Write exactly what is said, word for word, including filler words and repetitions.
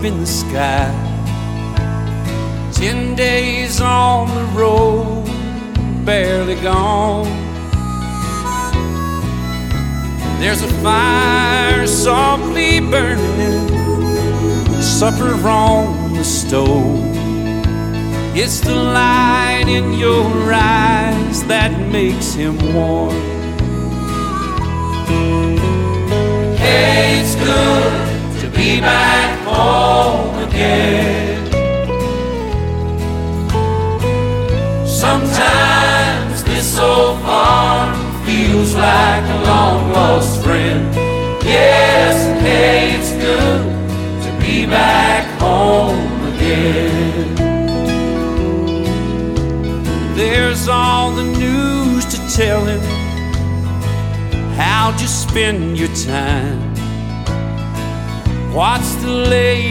in the sky. Ten days on the road, barely gone. There's a fire softly burning, supper on the stove. It's the light in your eyes that makes him warm. Hey, it's good to be back home again. Sometimes this old farm feels like a long-lost friend. Yes, hey, it's good to be back home again. There's all the news to tell him. How'd you spend your time? What's the latest?